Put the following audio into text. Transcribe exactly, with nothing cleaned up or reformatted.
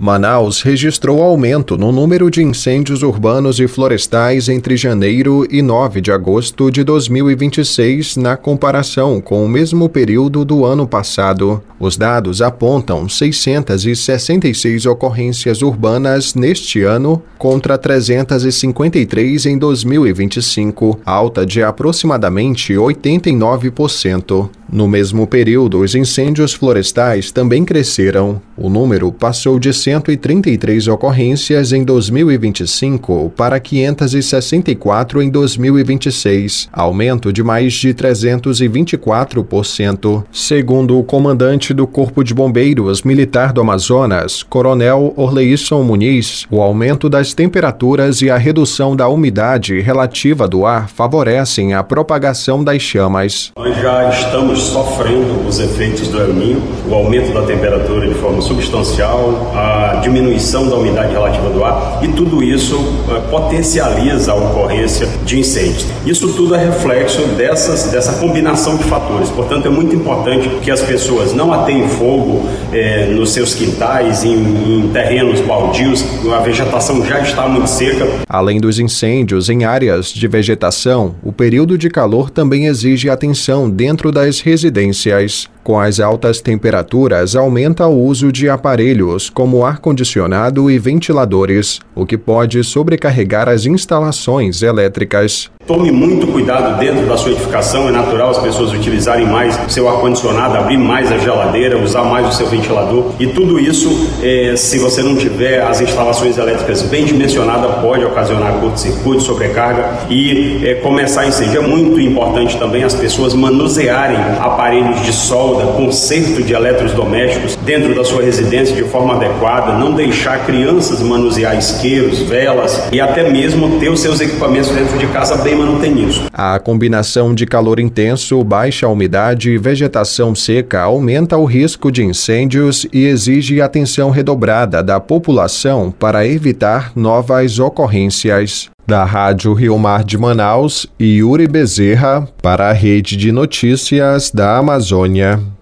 Manaus registrou aumento no número de incêndios urbanos e florestais entre janeiro e nove de agosto de dois mil e vinte e seis, na comparação com o mesmo período do ano passado. Os dados apontam seiscentas e sessenta e seis ocorrências urbanas neste ano, contra trezentas e cinquenta e três em dois mil e vinte e cinco, alta de aproximadamente oitenta e nove por cento. No mesmo período, os incêndios florestais também cresceram. O número passou de cento e trinta e três ocorrências em dois mil e vinte e cinco para quinhentas e sessenta e quatro em dois mil e vinte e seis, aumento de mais de trezentos e vinte e quatro por cento. Segundo o comandante do Corpo de Bombeiros Militar do Amazonas, Coronel Orleisson Muniz, o aumento das temperaturas e a redução da umidade relativa do ar favorecem a propagação das chamas. Nós já estamos sofrendo os efeitos do El Niño, o aumento da temperatura de forma substancial, a diminuição da umidade relativa do ar, e tudo isso uh, potencializa a ocorrência de incêndios. Isso tudo é reflexo dessas, dessa combinação de fatores. Portanto, é muito importante que as pessoas não ateiem fogo eh, nos seus quintais, em, em terrenos baldios, a vegetação já está muito seca. Além dos incêndios em áreas de vegetação, o período de calor também exige atenção dentro das residências. Com as altas temperaturas, aumenta o uso de aparelhos como ar-condicionado e ventiladores, o que pode sobrecarregar as instalações elétricas. Tome muito cuidado dentro da sua edificação. É natural as pessoas utilizarem mais o seu ar-condicionado, abrir mais a geladeira, usar mais o seu ventilador. E tudo isso, eh, se você não tiver as instalações elétricas bem dimensionadas, pode ocasionar curto-circuito, sobrecarga e eh, começar incêndio. É muito importante também as pessoas manusearem aparelhos de solda, conserto de eletrodomésticos dentro da sua residência de forma adequada, não deixar crianças manusear isqueiros, velas e até mesmo ter os seus equipamentos dentro de casa bem manutenidos. A combinação de calor intenso, baixa umidade e vegetação seca aumenta o risco de incêndios e exige atenção redobrada da população para evitar novas ocorrências. Da Rádio Rio Mar de Manaus, Yuri Bezerra, para a Rede de Notícias da Amazônia.